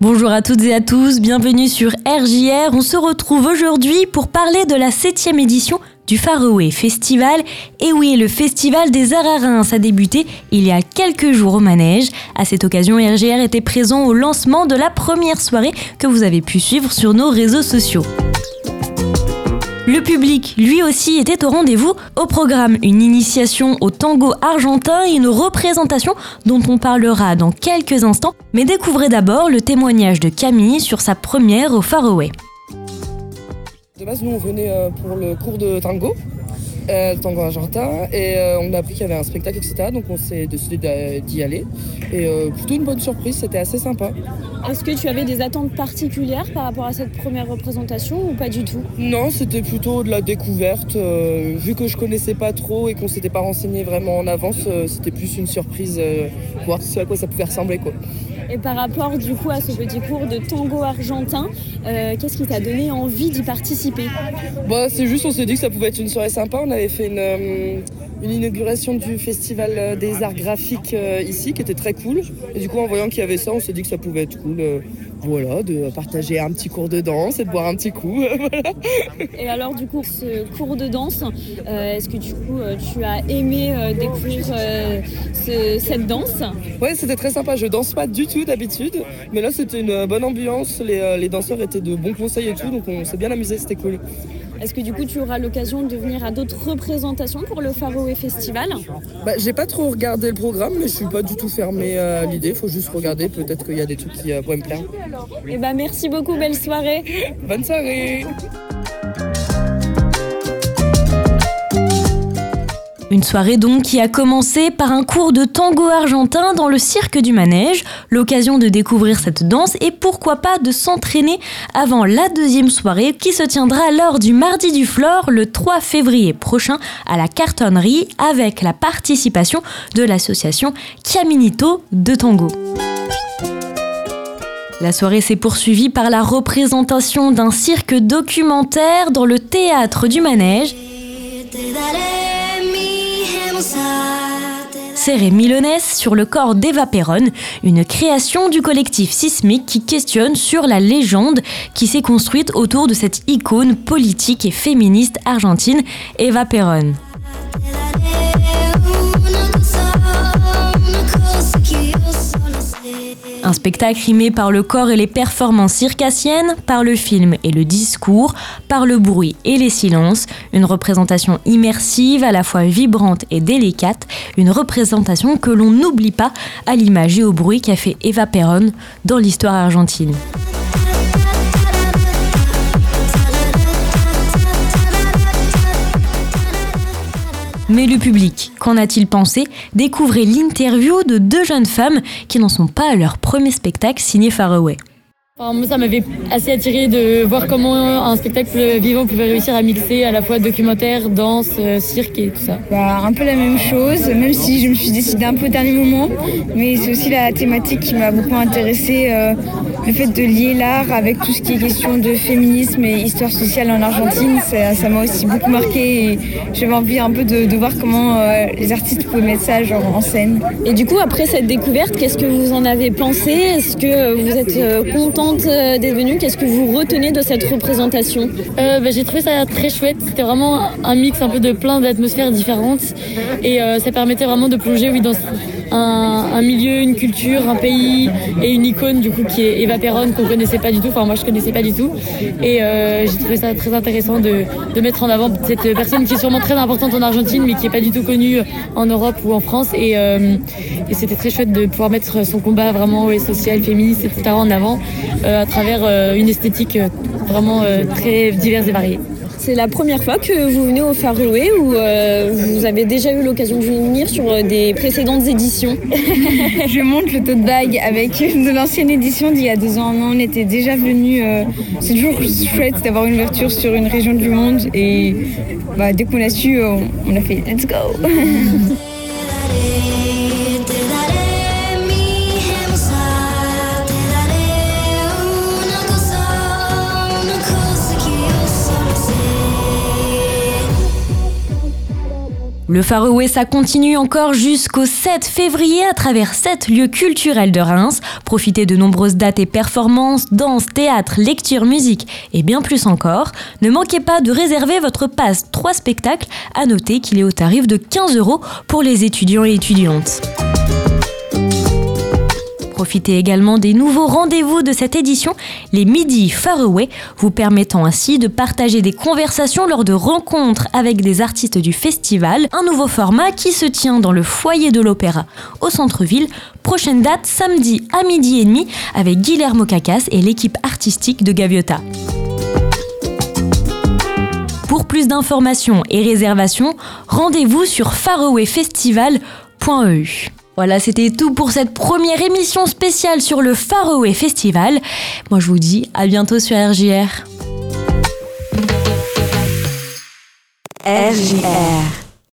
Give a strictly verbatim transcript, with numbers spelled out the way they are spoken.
Bonjour à toutes et à tous, bienvenue sur R J R. On se retrouve aujourd'hui pour parler de la septième édition du Faroé Festival. Et oui, le Festival des Arts à Reims a débuté il y a quelques jours au Manège. À cette occasion, R J R était présent au lancement de la première soirée que vous avez pu suivre sur nos réseaux sociaux. Le public, lui aussi, était au rendez-vous. Au programme, une initiation au tango argentin et une représentation dont on parlera dans quelques instants. Mais découvrez d'abord le témoignage de Camille sur sa première au Faroé. De base, nous, on venait pour le cours de tango, euh, tango argentin, et euh, on a appris qu'il y avait un spectacle, et cetera. Donc on s'est décidé d'y aller. Et euh, plutôt une bonne surprise, c'était assez sympa. Est-ce que tu avais des attentes particulières par rapport à cette première représentation ou pas du tout ? Non, c'était plutôt de la découverte. Euh, vu que je connaissais pas trop et qu'on s'était pas renseigné vraiment en avance, euh, c'était plus une surprise, euh, voir ce à quoi ça pouvait ressembler, quoi. Et par rapport du coup à ce petit cours de tango argentin, euh, qu'est-ce qui t'a donné envie d'y participer ? Bah, c'est juste, on s'est dit que ça pouvait être une soirée sympa. On avait fait une, euh, une inauguration du festival des arts graphiques euh, ici, qui était très cool. Et du coup, en voyant qu'il y avait ça, on s'est dit que ça pouvait être cool. Euh, voilà, de partager un petit cours de danse et de boire un petit coup. Voilà. Et alors du coup, ce cours de danse, euh, est-ce que du coup euh, tu as aimé euh, découvrir euh, ce, cette danse ? Ouais, c'était très sympa. Je danse pas du tout d'habitude, mais là c'était une bonne ambiance. Les, euh, les danseurs étaient de bons conseils et tout, donc on s'est bien amusé, c'était cool. Est-ce que du coup tu auras l'occasion de venir à d'autres représentations pour le Faroé Festival ? Bah, j'ai pas trop regardé le programme, mais je suis pas du tout fermé à l'idée. Faut juste regarder, peut-être qu'il y a des trucs qui euh, pourraient me plaire. Et bah merci beaucoup, belle soirée. Bonne soirée. Une soirée donc qui a commencé par un cours de tango argentin dans le cirque du Manège, l'occasion de découvrir cette danse et pourquoi pas de s'entraîner avant la deuxième soirée qui se tiendra lors du Mardi du Flore le trois février prochain à la Cartonnerie avec la participation de l'association Caminito de Tango. La soirée s'est poursuivie par la représentation d'un cirque documentaire dans le théâtre du Manège. Serré Milonès sur le corps d'Eva Perón, une création du collectif Sismique qui questionne sur la légende qui s'est construite autour de cette icône politique et féministe argentine, Eva Perón. Un spectacle rimé par le corps et les performances circassiennes, par le film et le discours, par le bruit et les silences, une représentation immersive, à la fois vibrante et délicate, une représentation que l'on n'oublie pas à l'image et au bruit qu'a fait Eva Perón dans l'histoire argentine. Mais le public, qu'en a-t-il pensé ? Découvrez l'interview de deux jeunes femmes qui n'en sont pas à leur premier spectacle signé Faroé. Enfin, moi, ça m'avait assez attiré de voir comment un spectacle vivant pouvait réussir à mixer à la fois documentaire, danse, cirque et tout ça. Bah, un peu la même chose, même si je me suis décidée un peu au dernier moment. Mais c'est aussi la thématique qui m'a beaucoup intéressée. Euh, le fait de lier l'art avec tout ce qui est question de féminisme et histoire sociale en Argentine, ça, ça m'a aussi beaucoup marqué. Et j'avais envie un peu de, de voir comment euh, les artistes pouvaient mettre ça genre, en scène. Et du coup, après cette découverte, qu'est-ce que vous en avez pensé ? Est-ce que vous êtes euh, content d'être venu, qu'est-ce que vous retenez de cette représentation ? euh, bah, J'ai trouvé ça très chouette, c'était vraiment un mix un peu de plein d'atmosphères différentes et euh, ça permettait vraiment de plonger oui, dans un, un milieu, une culture, un pays et une icône du coup qui est Eva Perón qu'on connaissait pas du tout, enfin moi je connaissais pas du tout et euh, j'ai trouvé ça très intéressant de, de mettre en avant cette personne qui est sûrement très importante en Argentine mais qui est pas du tout connue en Europe ou en France et, euh, et c'était très chouette de pouvoir mettre son combat vraiment ouais, social, féministe, et cetera en avant euh, à travers euh, une esthétique euh, vraiment euh, très diverse et variée. C'est la première fois que vous venez au Faroé ou euh, vous avez déjà eu l'occasion de venir sur des précédentes éditions ? Je monte le tote bag avec de l'ancienne édition d'il y a deux ans. Non, on était déjà venus. Euh, c'est toujours chouette d'avoir une ouverture sur une région du monde et bah, dès qu'on a su, on, on a fait let's go. Le Faroé, ça continue encore jusqu'au sept février à travers sept lieux culturels de Reims. Profitez de nombreuses dates et performances, danse, théâtre, lecture, musique et bien plus encore. Ne manquez pas de réserver votre passe trois spectacles. À noter qu'il est au tarif de quinze euros pour les étudiants et étudiantes. Profitez également des nouveaux rendez-vous de cette édition, les Midi Faroé, vous permettant ainsi de partager des conversations lors de rencontres avec des artistes du festival. Un nouveau format qui se tient dans le foyer de l'Opéra au centre-ville. Prochaine date, samedi à midi et demi avec Guillermo Cacas et l'équipe artistique de Gaviota. Pour plus d'informations et réservations, rendez-vous sur faroéfestival point e u. Voilà, c'était tout pour cette première émission spéciale sur le Faroé Festival. Moi, je vous dis à bientôt sur R J R. R J R